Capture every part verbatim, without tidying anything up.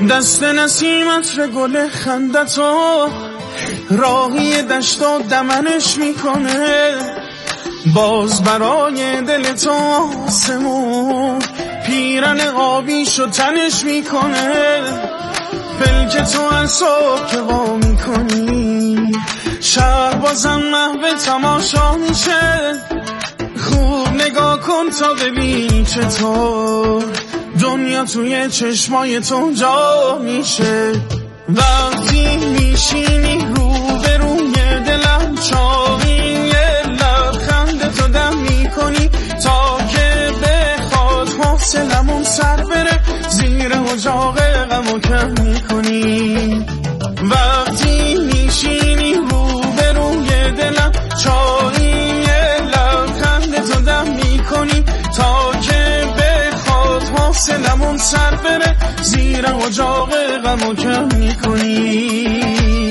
دست نسیمت به گل خندتو راهی دشت و دمنش میکنه، باز برای دل تو آسمون پیرن آبیشو تنش میکنه. پلک تو از صبح که وا میکنی شهر بازم محو تماشا میشه. خوب نگاه کن تا ببین چطور دنیا توی چشمای تو جا میشه. وقتی میشینی رو به روی دلم چاقی، یه لبخند تو دم میکنی تا که بخواد حوصلمون سر بره، زیر اجاق غمو کم میکنی. وقتی میشینی رو به روی دلم چاقی، یه لبخند تو دم میکنی تا که بخواد حوصلمون سر بره، زیر اجاق غمو کم میکنی.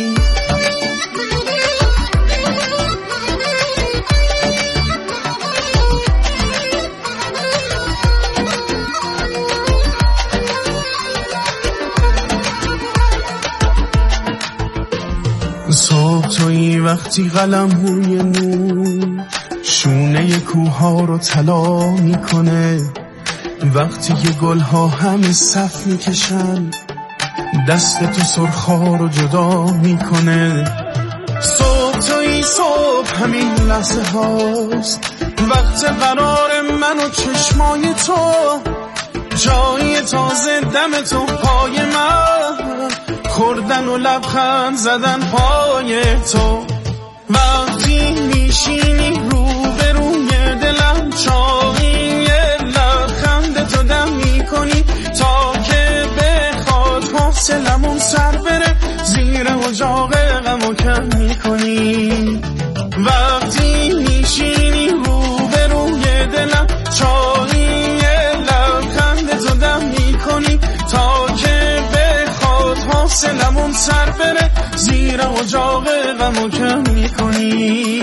صبح توی وقتی قلم روی نور شونه کوها رو طلا میکنه، وقتی که گلها همه صف میکشن دست تو سرخا رو جدا میکنه. صبح توی صبح همین لحظه هاست، وقت قرار من و چشمای تو، جای تازه دم تو پای من، خوردن و لبخند زدن پای تو. وقتی میشینی رو به روی دلم چاقی، یه لبخند تو دم میکنی تا که بخواد حوصلمون سر بره، زیر اجاق غمو کم میکنی. وقتی میشینی رو به روی دلم چاقی، یه لبخند تو دم میکنی تا که بخواد حوصلمون سر بره، زیر اجاق غمو کم میکنی.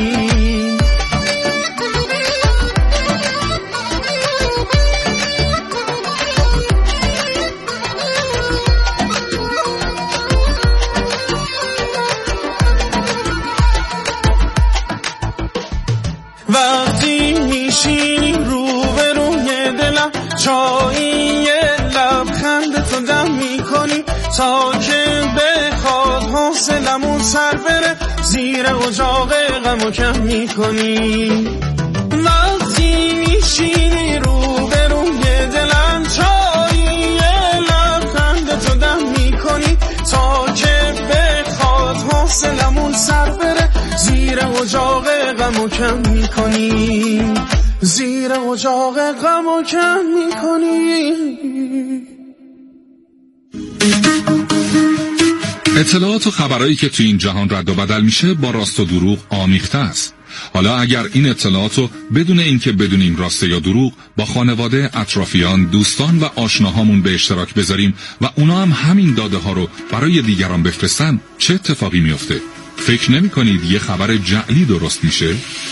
وقتی میشینی رو به روی دلم چایی، یه لبخند تو دم میکنی تا که بخواد حوصلمون سر بره، زیر اجاق غمو کم میکنی. وقتی میشینی رو به روی دلم چایی، یه لبخند تو دم میکنی تا که بخواد حوصلمون سر بره، زیر اجاق غمو کم میکنی، زیر اجاق غمو کم میکنی. اطلاعات و خبرایی که تو این جهان رد و بدل میشه با راست و دروغ آمیخته است. حالا اگر این اطلاعات رو بدون اینکه بدونیم راسته یا دروغ با خانواده، اطرافیان، دوستان و آشناهامون به اشتراک بذاریم و اونا هم همین داده ها رو برای دیگران بفرستن، چه اتفاقی میفته؟ فکر نمی کنید یه خبر جعلی درست میشه؟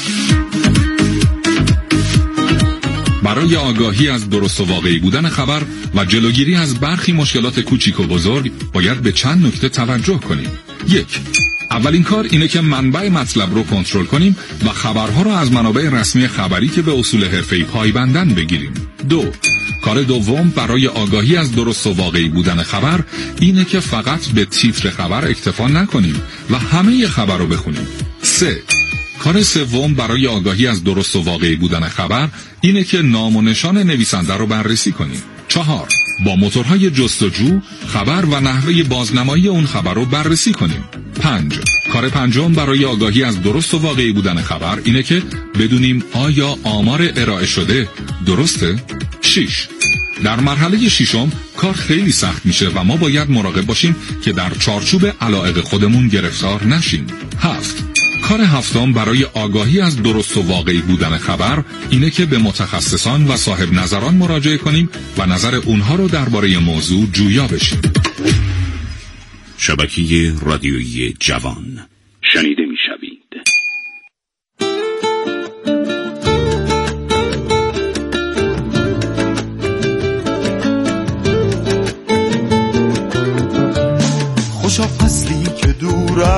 برای آگاهی از درست و واقعی بودن خبر و جلوگیری از برخی مشکلات کوچیک و بزرگ باید به چند نکته توجه کنیم. یک، اولین کار اینه که منبع مطلب رو کنترل کنیم و خبرها رو از منابع رسمی خبری که به اصول حرفه‌ای پایبندن بگیریم. دو، کار دوم برای آگاهی از درست و واقعی بودن خبر اینه که فقط به تیتر خبر اکتفا نکنیم و همه خبر رو بخونیم. سه، کار سوم برای آگاهی از درست و واقعی بودن خبر اینه که نام و نشان نویسنده رو بررسی کنیم. چهار، با موتورهای جستجو خبر و نحوه بازنمایی اون خبر رو بررسی کنیم. پنج، کار پنجم برای آگاهی از درست و واقعی بودن خبر اینه که بدونیم آیا آمار ارائه شده درسته؟ شش، در مرحله ششم کار خیلی سخت میشه و ما باید مراقب باشیم که در چارچوب علایق خودمون گرفتار نشیم. هفت، کار هفتم برای آگاهی از درست و واقعی بودن خبر اینه که به متخصصان و صاحب نظران مراجعه کنیم و نظر اونها رو درباره موضوع جویا بشیم. شبکه رادیویی جوان شنیده میشوید.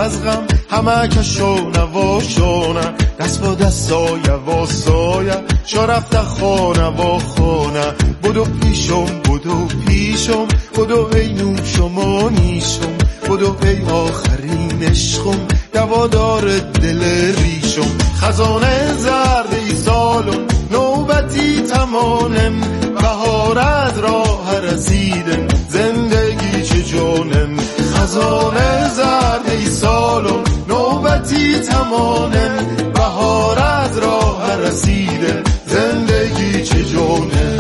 از غم همه کشونه و شونه دست با دست سایه و سایه شو رفته خونه و خونه بدو پیشم بدو پیشم بدو ای نوشم و نیشم بدو ای آخرین عشقم دوادار دل ریشم خزانه زرد ای سالم نوبتی تمانم بهارت راه رسیدم زندگی چه جانم خزانه زرد ای سالم نوبتی تمانم بهارت راه رسیدم زندگی چه جانم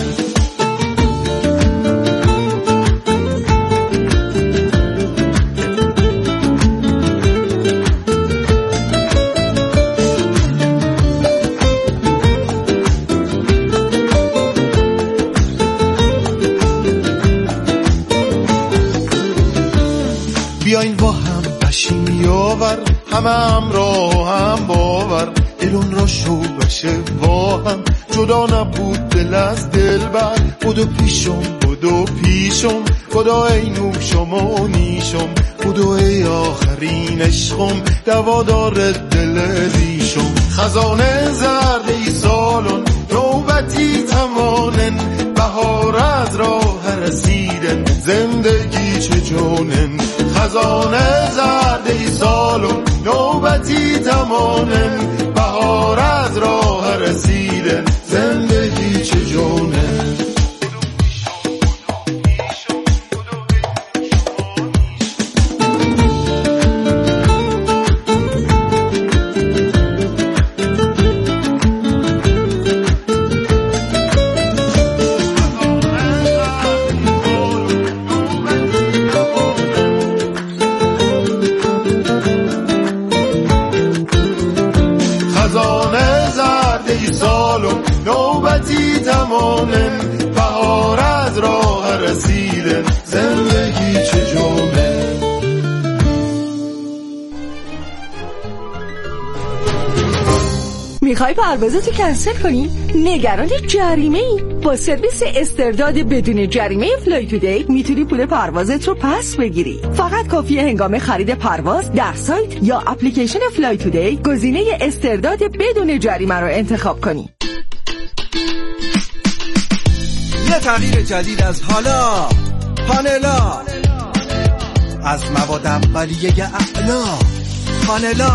بیاین با هم بشیم یاور همه همراه هم باور دلون را شو بشه با هم جدا نبود دل از دل بر بدو پیشم بدو پیشم بدو ای نوشم و نیشم بدو ای آخرین عشقم دوادار دل ریشم خزانه زرد ای سالون نوبتی تمانن بهارت راه رسیدن زندگی چه جانن خزانه زرد ای سالون نوبتی تمانن بهارت راه رسیدن زندگی چه جانن خزانه زرد ای سالم نوبتی تمانم بهارت راه رسیدن زندگی چه جانه میخوای پروازتو کنسل کنی؟ نگران جریمه ای؟ با سرویس استرداد بدون جریمه فلای تودی میتونی پول پروازت رو پس بگیری. فقط کافیه هنگام خرید پرواز در سایت یا اپلیکیشن فلای تودی گزینه استرداد بدون جریمه رو انتخاب کنی. یه تغییر جدید از حالا پانلا از مواد اولیه اعلا پانلا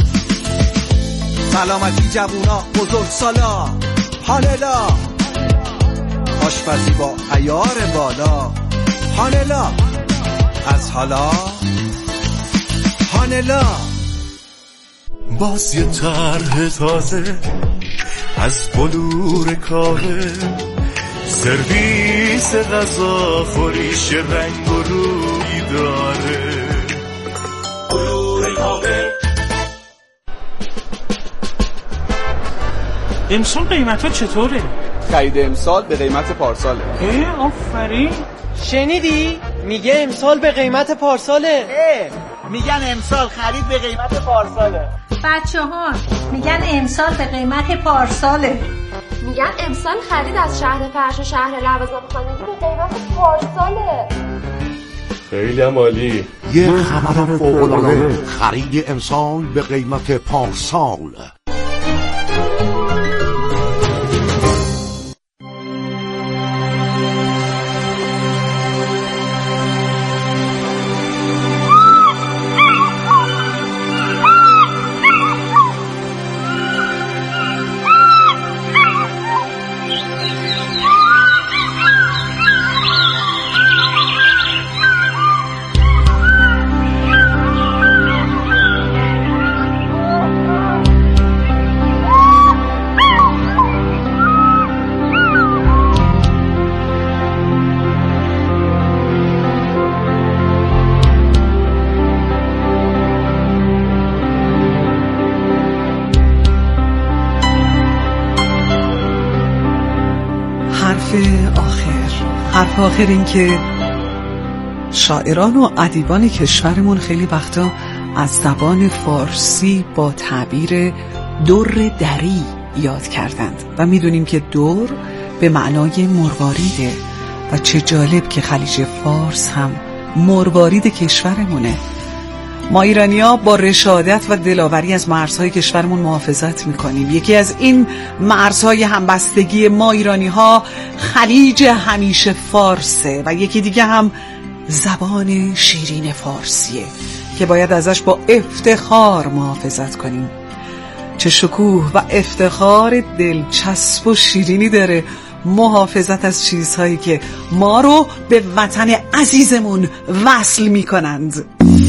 سلامتی جوونا بزرگ سالا پانلا آشپزی با عیار بالا پانلا از حالا پانلا باز یه طرح تازه از بلور کاوه سرویس غذا خوریش رنگ و روی داره بلور کاوه امسال قیمت ها چطوره؟ خرید امسال به قیمت پارساله. اه آفرین. شنیدی؟ میگه امسال به قیمت پارساله. اه میگن امسال خرید به قیمت پارساله. بچه ها میگن امسال به قیمت پارساله. میگن امسال خرید از شهر فرش و شهر لوازم خانگی به قیمت پارساله. خیلی عالی. یه خبر فوق‌العاده خرید امسال به قیمت پارسال. حرف آخر این که شاعران و ادیبان کشورمون خیلی وقتا از زبان فارسی با تعبیر در دری یاد کردند و میدونیم که در به معنای مرواریده و چه جالب که خلیج فارس هم مروارید کشورمونه ما ایرانی‌ها با رشادت و دلاوری از مرزهای کشورمون محافظت میکنیم. یکی از این مرزهای همبستگی ما ایرانی‌ها خلیج همیشه فارسه و یکی دیگه هم زبان شیرین فارسیه که باید ازش با افتخار محافظت کنیم. چه شکوه و افتخار دلچسب و شیرینی داره محافظت از چیزهایی که ما رو به وطن عزیزمون وصل میکنند.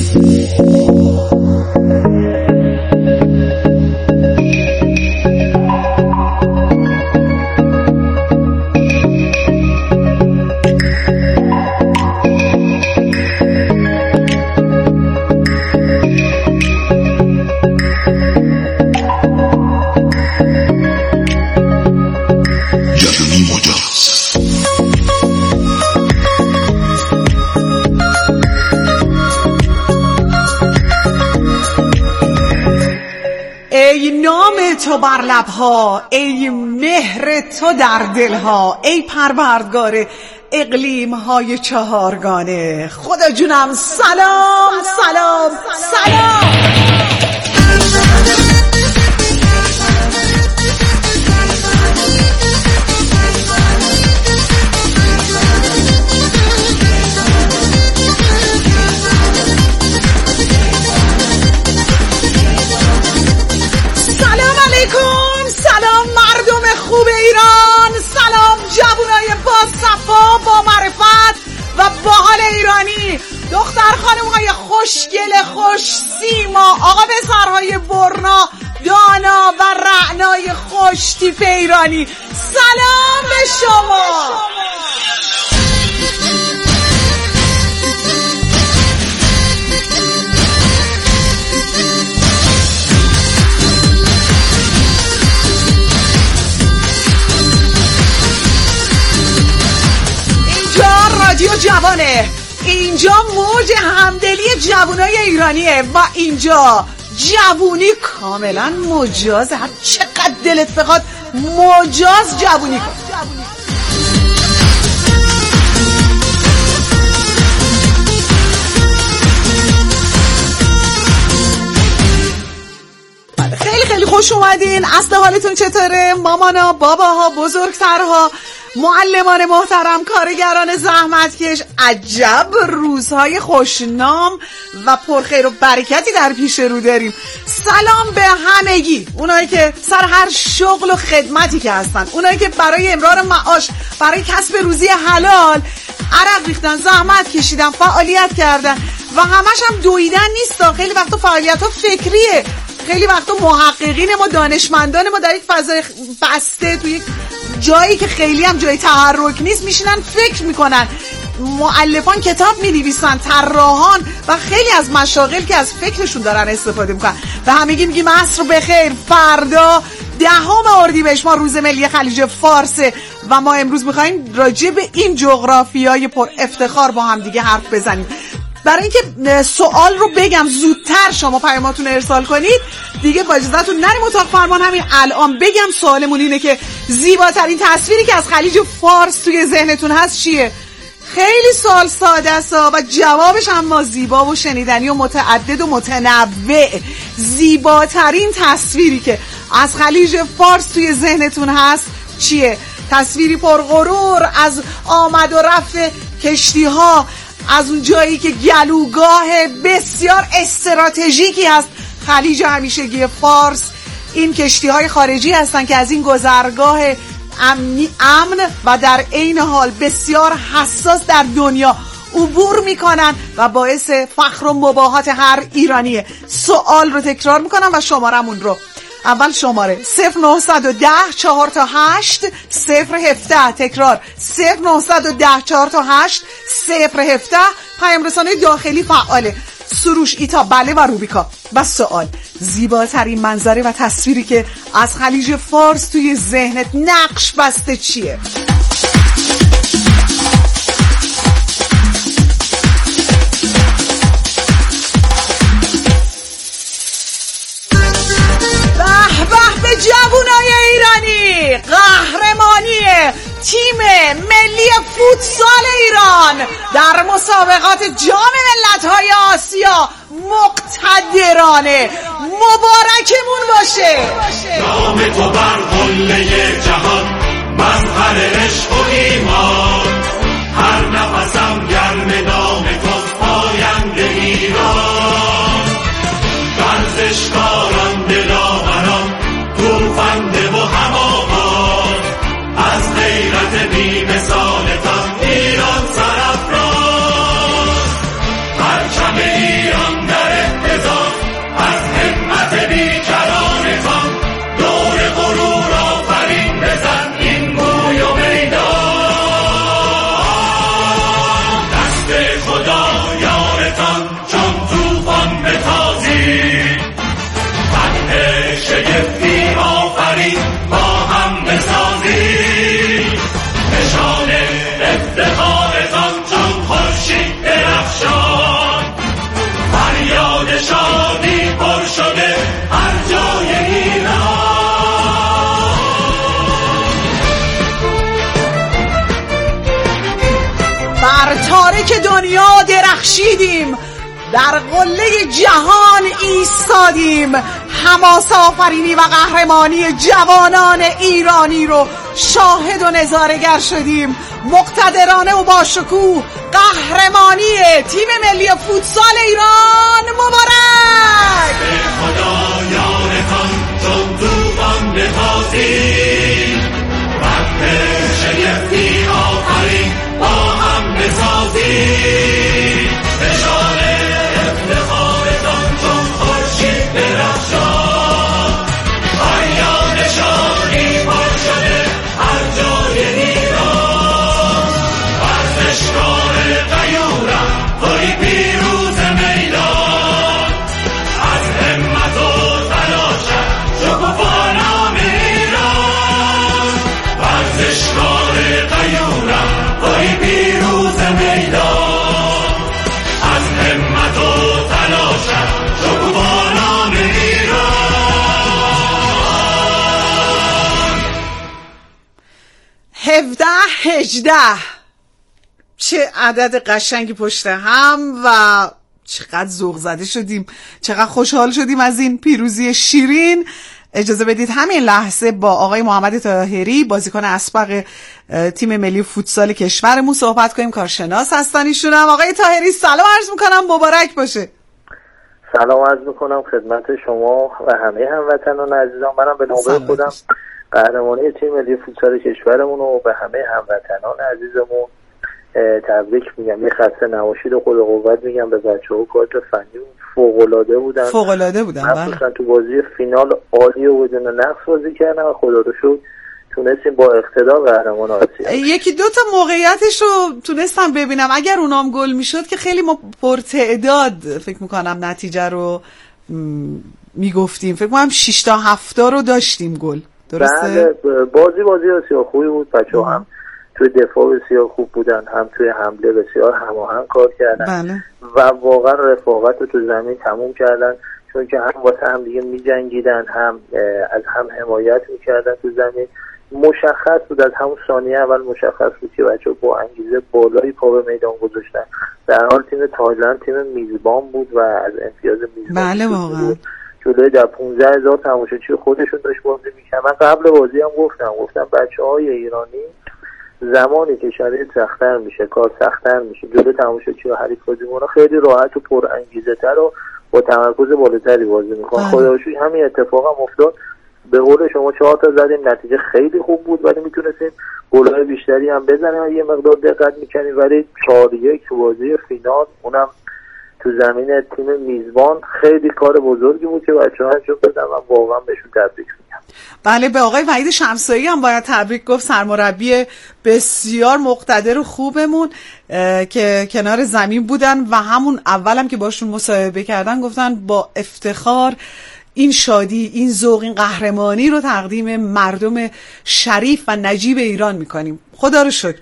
ای نام تو بر لبها، ای مهر تو در دلها، ای پروردگار اقلیم های چهارگانه. خدا جونم سلام سلام سلام. سلام مردم خوب ایران، سلام جوانای با صفا با معرفت و با حال ایرانی، دختر خانم‌های خوشگل خوش سیما، آقا پسرهای برنا دانا و رعنای خوش تیپ ایرانی، سلام به شما. رادیو جوانه، اینجا موج همدلی جوانای ایرانیه و اینجا جوونی کاملا مجازه. هر چقدر دلت بخواد مجاز جوونی کن. خیلی خیلی خوش اومدین. اصل حالتون چطوره؟ مامانا، باباها، بزرگترها، معلمان محترم، کارگران زحمتکش، عجب روزهای خوشنام و پرخیر و برکتی در پیش رو داریم. سلام به همگی، اونایی که سر هر شغل و خدمتی که هستن، اونایی که برای امرار معاش، برای کسب روزی حلال عرق ریختن، زحمت کشیدن، فعالیت کردن و همش هم دویدن نیست. خیلی وقتا فعالیت ها فکریه، خیلی وقتا محققین ما، دانشمندان ما در یک فضای بسته توی یک جایی که خیلی هم جای تحرک نیست میشینن فکر میکنن. مؤلفان کتاب مینویسن، طراحان و خیلی از مشاغل که از فکرشون دارن استفاده میکنن. و همگی میگیم عصر بخیر. فردا دهم اردیبهشت ما روز ملی خلیج فارسه و ما امروز میخوایم راجع به این جغرافیای پر افتخار با هم دیگه حرف بزنیم. برای اینکه سوال رو بگم زودتر شما پیاماتون ارسال کنید دیگه، با اجازهتون نریم اتاق فرمان، همین الان بگم سوالمون اینه که زیباترین تصویری که از خلیج فارس توی ذهنتون هست چیه؟ خیلی سوال ساده است و جوابش اما زیبا و شنیدنی و متعدد و متنوع. زیباترین تصویری که از خلیج فارس توی ذهنتون هست چیه؟ تصویری پرغرور از آمد و رفت کشتی ها از اون جایی که گلوگاه بسیار استراتژیکی هست خلیج همیشگی فارس. این کشتی های خارجی هستن که از این گذرگاه امنی امن و در عین حال بسیار حساس در دنیا عبور میکنن و باعث فخر و مباهات هر ایرانیه. سوال رو تکرار میکنم و شمارمون رو، اول شماره صفر نهصد و ده چهار تا هشت صفر هفده، تکرار صفر نهصد و ده چهار تا هشت صفر هفده. پیام رسانه داخلی فعاله، سروش، ایتا، بله و روبیکا. و سوال، زیباترین منظره و تصویری که از خلیج فارس توی ذهنت نقش بسته چیه؟ جوانای ایرانی، قهرمانی تیم ملی فوتسال ایران ایران در مسابقات جام ملت‌های آسیا مقتدرانه مبارکمون باشه. نام تو بر قله جهان مظهر عشق و ایمان، هر نفسم گرم نام تو پاینده ایران. ورزشکاران دلاوران توفنده و هماوار، از غیرت بی مثالتان ایران سرافراز. پرچم ایران در اهتزاز از همت بیکرانتان، دور غرور آفرین بزن این موی و میدان. دست خدا یارتان چون توفان بتازید، فتح شگفتی آفرین با هم بسازید. نشان افتخارتان چون خورشید درخشان، فریاد شادی پر شده هر جای ایران. بر تارک دنیا درخشیدیم، در قله جهان ایستادیم. حماس آفرینی و قهرمانی جوانان ایرانی رو شاهد و نظاره‌گر شدیم. مقتدرانه و با شکوه قهرمانی تیم ملی فوتسال ایران مبارک. خدا یارتان چون توفان بتازید، وقت شگفتی آفرین با هم بسازید. نشان افتخارتان چون خورشید درخشان، فریاد شادی پر شده هر جای ایران. ورزشکار غیورم توی پیروز میدان، از همت و تلاشم شکوفا نام ایران. ورزشکار غیورم توی پیروز میدان، از همت و تلاشم شکوفا نام ایران. هفده هجده چه عدد قشنگی پشت هم و چقدر ذوق زده شدیم، چقدر خوشحال شدیم از این پیروزی شیرین. اجازه بدید همین لحظه با آقای محمد طاهری بازیکن اسبق تیم ملی فوتسال کشورمون صحبت کنیم. کارشناس هستن ایشون هم. آقای طاهری سلام عرض میکنم، مبارک باشه. سلام عرض میکنم خدمت شما و همه هموطنان عزیزان. منم به نوبه خودم قهرمانی تیم ملی فوتسال کشورمون و به همه هموطنان عزیزمون تبریک میگم. یه خسته نباشید و خود قوت میگم به بچه‌ها. کارت فنی فوق‌العاده بودن فوق‌العاده بودن مثلا تو بازی فینال عالی و بدون نقص بازی کردن و خدا رو شکر تونستیم با اقتدار قهرمان آسیا. یکی دو تا موقعیتش رو تونستم ببینم، اگر اونام گل میشد که خیلی ما پرتعداد فکر میکنم نتیجه رو میگفتیم. فکر میکنم شش تا هفت تا رو داشتیم گل. درسته؟ بله بازی بازی بسیار خوبی بود. بچه‌ها هم توی دفاع بسیار خوب بودن، هم توی حمله بسیار هماهنگ کار کردن. بله. و واقعا رفاقت رو تو زمین تموم کردن، چون که هم واسه هم دیگه می‌جنگیدن، هم از هم حمایت می‌کردن تو زمین. مشخص بود از همون ثانیه اول مشخص بود که بچه‌ها با انگیزه بالایی پا به میدان گذاشتن. در حال تیم تایلند تیم میزبان بود و از امتیاز میزبان بله واقعا جلوی در پانزده هزار تماشاچی خودشون داشت بازی می‌کرد. من قبل بازی هم گفتم گفتم بچه‌های ایرانی زمانی که شرایط سخت‌تر میشه، کار سخت‌تر میشه، جلوی تماشاچی و حریف بازیکن‌ها خیلی راحت و پر انگیزه‌تر و با تمرکز بالاتری بازی می‌کنن. خدا رو شکر همین اتفاق هم افتاد. به قول شما چهار تا زدیم، نتیجه خیلی خوب بود ولی میتونستیم گل‌های بیشتری هم بزنیم، یه مقدار دقت می‌کنیم. ولی چهار یک تو بازی فینال، اونم تو زمین تیم میزبان، خیلی کار بزرگی بود که بچه‌ها انجام دادن و واقعا بهشون تبریک میگم. بله به آقای وحید شمسایی هم باید تبریک گفت، سرمربی بسیار مقتدر و خوبمون که کنار زمین بودن و همون اولم که باشون مصاحبه کردن گفتن با افتخار این شادی، این ذوق، این قهرمانی رو تقدیم مردم شریف و نجیب ایران میکنیم. خدا رو شکر.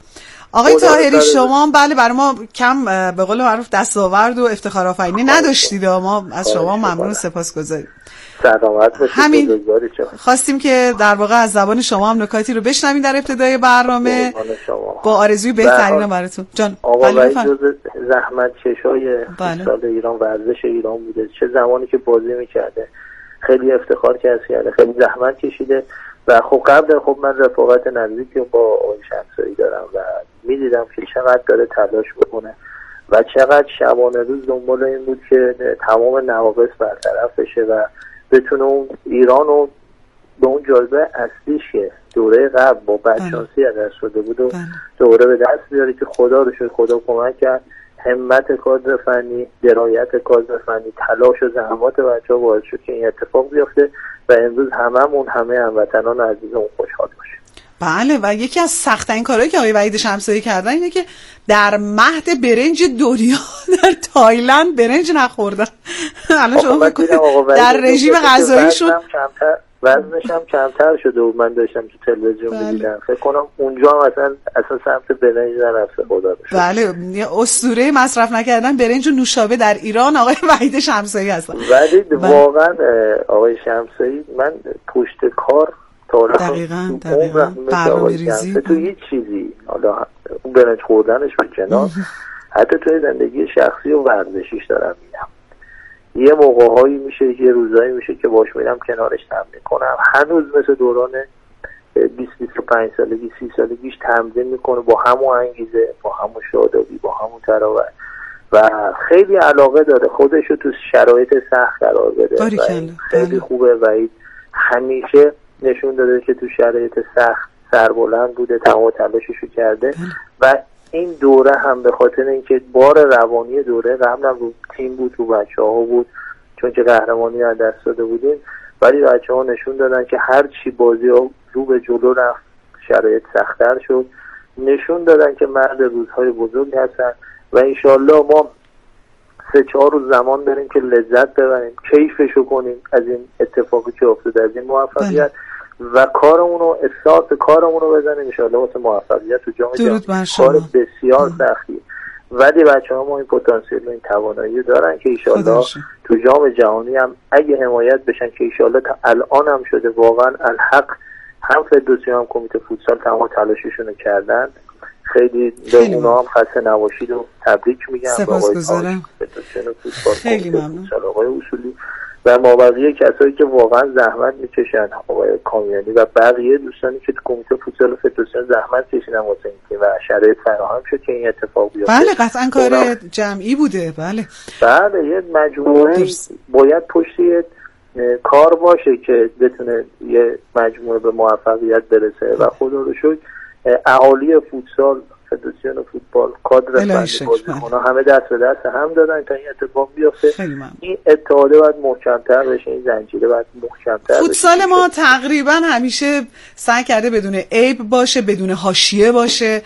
آقای طاهری شما هم بله برای ما کم به قول معروف دستاورد و افتخار آفرینی نداشتید، ما از شما ممنون و سپاسگزاریم. سلامت باشید. همین خواستیم که در واقع از زبان شما هم نکاتی رو بشنویم در ابتدای برنامه با آرزوی بهترین براتون. جان آقا وحید جز زحمت کشای فوتبال ایران، ورزش ایران بوده. چه زمانی که بازی میکرده خیلی افتخار کرده، خیلی زحمت کشیده و خب قبل خب من رفاقت نزدیکی با آقای شمسایی دارم و میدیدم که چقدر داره تلاش بکنه و چقدر شبانه روز دنبال این بود که تمام نواقص برطرف بشه و بتونه اون ایران رو به اون جایگاه اصلیش که دوره قبل با بدشانسی از دست شده بود و دوره به دست بیاره که خدا رو شد، خدا کمک کرد. همت کادر فنی، درایت کادر فنی، تلاش و زحمات بچه‌ها باعث شد که این اتفاق بیفته و امروز هممون همه هموطنان عزیزمون خوشحال باشیم. بله و یکی از سخت‌ترین کارهایی که آقای وحید شمسایی کردن اینه که در مهد برنج دنیا در تایلند برنج نخوردن. الان شما در رژیم غذاییشون وزنش هم کمتر شده و من داشتم تو تلویزیون می‌دیدم. فکر کنم اونجا هم اصلا اصلا سمت برنج نرفته خدا رو شکر. بله اسطوره مصرف نکردن برنج و نوشابه در ایران آقای وحید شمسایی هستن. ولی واقعا آقای شمسایی من پشت کار دقیقاً دقیقاً برنامه‌ریزی تو هیچ چیزی، حالا اون برنج خوردنش به کنار، حتی توی زندگی شخصی و ورزشیش دارم میگم. یه موقع‌هایی میشه، یه روزایی میشه که باش میرم کنارش تمرین کنم، هنوز مثل دوران بیست بیست و پنج سالگی سی سالگیش تمرین میکنه با همون انگیزه، با همون شادابی، با همون تراوت و خیلی علاقه داره خودش رو تو شرایط سخت قرار بده. خیلی خوبه و همیشه نشون داده که تو شرایط سخت سربلند بوده، تمام تلاششو کرده و این دوره هم به خاطر اینکه بار روانی دوره قبل هم رو تیم بود، رو بچه ها بود، چون که قهرمانی از دست داده بودیم، ولی بچه ها نشون دادن که هر چی بازی ها رو به جلو رفت شرایط سخت‌تر شد، نشون دادن که مرد روزهای بزرگ هستن و انشالله ما سه چهار روز زمان داریم که لذت ببریم، کیفشو کنیم از این اتفاقی که افتاده، از این موفقیت و کارمون رو احساس کارمون رو بزنیم انشالله واسه موفقیت تو جام جهانی. کار بسیار سختی ولی بچه‌ها ما این پتانسیل و این توانایی دارن که انشالله تو جام جهانی هم اگه حمایت بشن که انشالله تا الان هم شده، واقعا الحق هم فدراسیون هم کمیته فوتسال تمام تلاششون کردن. خیلی به اونا هم خسته نباشید و تبریک میگم. سپاسگزارم. خیلی ممنون. آقای اصولی و مابقیه کسایی که واقعا زحمت میکشن، آقای کامیانی و بقیه دوستانی که تو کمیته فوتسال و فدراسیون زحمت کشیدن واسه اینکه و شرایط فراهم شد که این اتفاق بیفته. بله قطعا کار جمعی بوده. بله بله یه مجموعه باید پشت کار باشه که بتونه یه مجموعه به موفقیت برسه و خدا رو شکر اهالی فوتسال، فدراسیون فوتبال، کادر فنی، بازیکن‌ها همه دست به دست هم دادن تا این اتفاق بیفته. این اتحاده باید محکم‌تر بشه، این زنجیره باید محکم‌تر بشه. فوتسال ما تقریبا همیشه سعی کرده بدون عیب باشه، بدون حاشیه باشه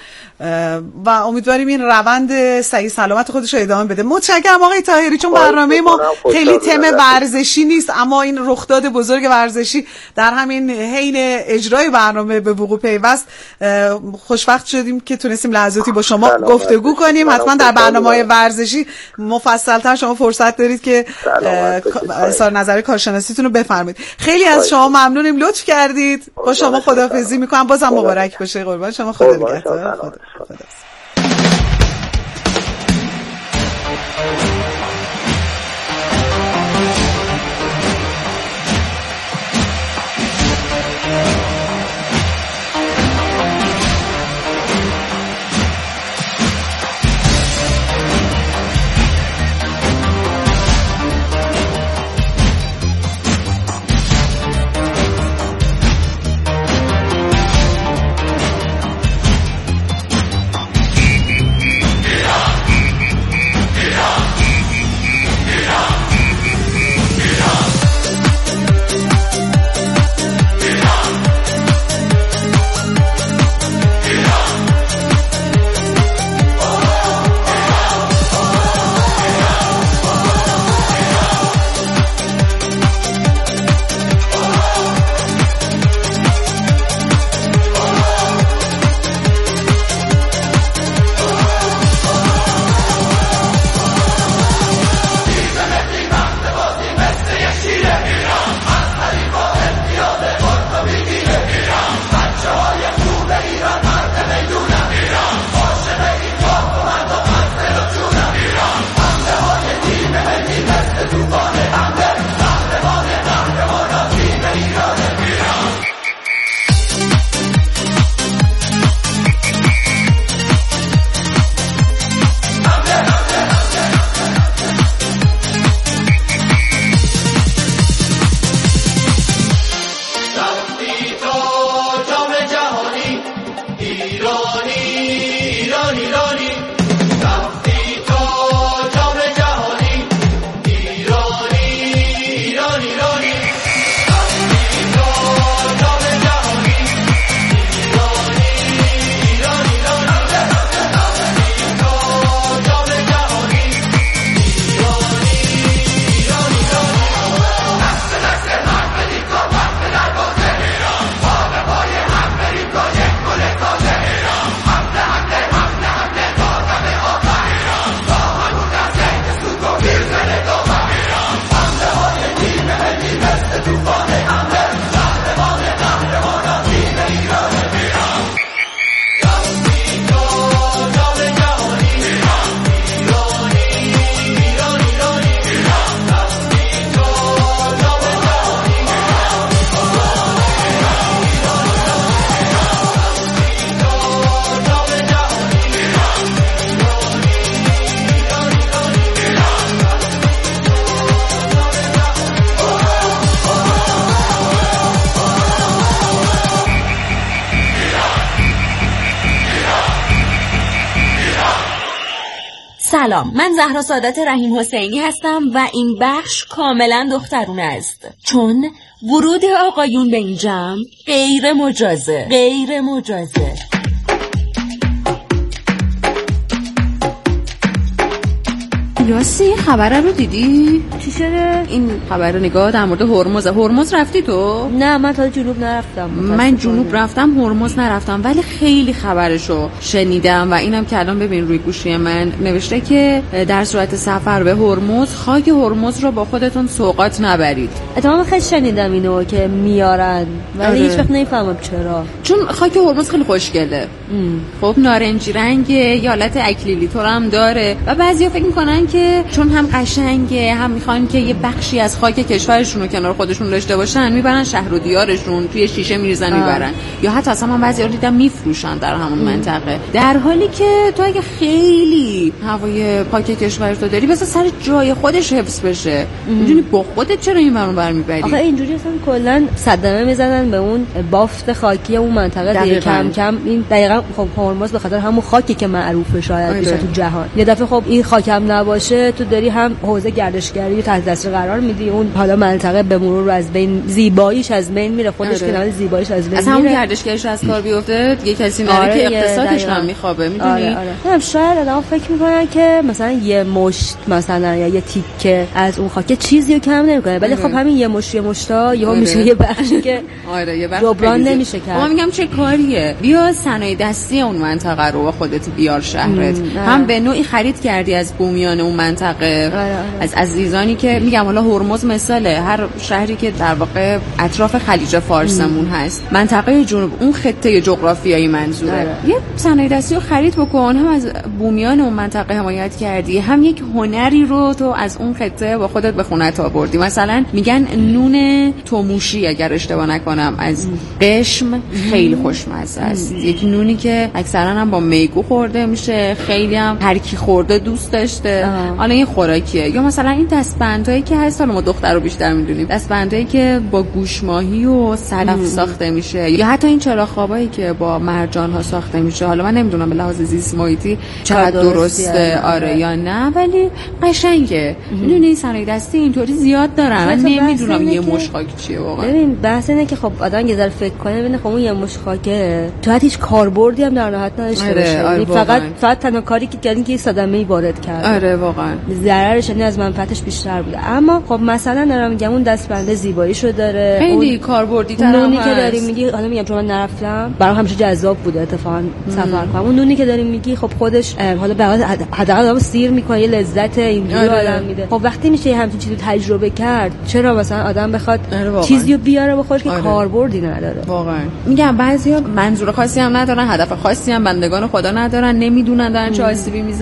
و امیدواریم این روند صحیح سلامت خودش رو ادامه بده. متشکرم آقای طاهری، چون برنامه ما خیلی تم ورزشی نیست اما این رخداد بزرگ ورزشی در همین حین اجرای برنامه به وقوع پیوست. خوشوقت شدیم که تونستیم لحظاتی با شما گفتگو کنیم. حتما در برنامه‌های ورزشی مفصل‌تر شما فرصت دارید که اظهار نظر کارشناسیتون رو بفرمایید. خیلی از شما ممنونیم، لطف کردید. با شما خداحافظی می‌کنم. بازم مبارک باشه. قربان شما. خدا نگهدار. خدا خدا. سلام، من زهرا سعادت رحیم حسینی هستم و این بخش کاملا دخترونه است، چون ورود آقایون به این جمع غیر مجازه غیر مجازه یاسی خبر رو دیدی؟ چی شده؟ این خبر رو نگاه در مورد هرمز. هرمز رفتی تو؟ نه من تا جنوب نرفتم. من جنوب رفتم، هرمز نرفتم، ولی خیلی خبرشو شنیدم و اینم که الان ببین روی گوشی من نوشته که در صورت سفر به هرمز خاک هرمز رو با خودتون سوغات نبرید. اتفاقا خیلی شنیدم اینو که میارن ولی هیچ وقت نمیفهمم چرا. چون خاک هرمز خیلی خوشگله. خب نارنجی رنگه، یه حالت اکلیلی طور هم داره و بعضیا فکر میکنن که چون هم قشنگه هم میخوان که یه بخشی از خاک کشورشون رو کنار خودشون داشته باشن، میبرن شهر و دیارشون توی شیشه میریزن میبرن، یا حتی اصلا من بعضیا دیدم میفروشن در همون ام. منطقه، در حالی که تو اگه خیلی هوای پاک کشورت رو داری بذار سر جای خودش حفظ بشه. میدونی با خودت چرا این برون برمیبری؟ آخه اینجوری اصلا کلا صدمه میزنن به اون بافت خاکی اون منطقه دیگه. کم کم این دقیقاً خب هرمز به خاطر همون خاکی که معروفه شاید بیشتر تو جهان، یه دفعه خب این خاکم نباشه تو داری هم حوزه گردشگری تحت تاثیر قرار میدی، اون حالا منطقه به مرور رو از بین زیباییش از بین میره، خودش که نال زیباییش از بین میره، از همون گردشگریش از کار بیفته دیگه، کسی نره آره که اقتصادش هم میخوابه. میدونی آره آره. شاید آدم فکر میکنن که مثلا یه مشت مثلا یا یه تیکه از اون خاک چیزی رو کم نمیکنه، ولی خب همین یه مشت یه مشتا یهو میشه یه بخشی که آره یه بخش جبران نمیشه کرد. من میگم چه کاریه، بیا صنایع دستی اون منطقه رو با خودت بیار شهرت. هم به نوعی خرید کردی از بومیان اون منطقه، آره آره. از عزیزانی که میگم حالا هرمز مثاله، هر شهری که در واقع اطراف خلیج فارسمون هست، منطقه جنوب اون خطه جغرافیایی منظوره، آره. یه صنایع دستی رو خرید بکن، هم از بومیان اون منطقه حمایت کردی، هم یک هنری رو تو از اون خطه با خودت به خونت آوردی. مثلا میگن نون توموشی اگر اشتباه نکنم از قشم خیلی خوشمزه است، یک نونی که اکثرا هم با میگو خورده میشه، خیلی هم هر کی خورده دوست داشته. حالا این خوراکیه. یا مثلا این دستبندایی که هست، حالا ما دختر رو بیشتر میدونیم، دستبندایی که با گوش ماهی و صدف ساخته میشه، یا حتی این چراغ خوابایی که با مرجان ها ساخته میشه. حالا من نمیدونم به لحاظ زیست محیطی چقدر درسته آره یا نه، ولی قشنگه. میدونی صنایع دستی اینطوری زیاد دارن، من نمیدونم یه مش خاک چیه واقعا. ببین بحث اینه که خب آدم یه ذره فکر کنه ببینه خب اون یه مش خاکه تو حتی هیچ کاربردی هم در نهایت نداشته باشه، آره فقط فقط تنها کاری که کردین که یه صدمه‌ای وارد کرد. آره واقعا ضررش یعنی از منفعتش بیشتر بوده. اما خب مثلا دارم میگم اون دستبنده زیباییشو داره، خیلی کاربردی تر نونی که داری میگی، حالا میگم چون من نرفتم برام همیشه جذاب بوده اتفاقا سفر کنم. اون نونی که داری میگی خب خودش حالا به حداقل آدمو سیر میکنه، یه لذت اینجوری آدم میده. خب وقتی میشه همین چیزو تجربه کرد، چرا مثلا آدم بخواد چیزیو بیاره بخوره که کاربردی نداره؟ واقعا میگم بعضیا منظور خاصی هم ندارن، هدف خاصی هم بندگان خدا ندارن، نمیدونن دارن چه آسیبی میزنن.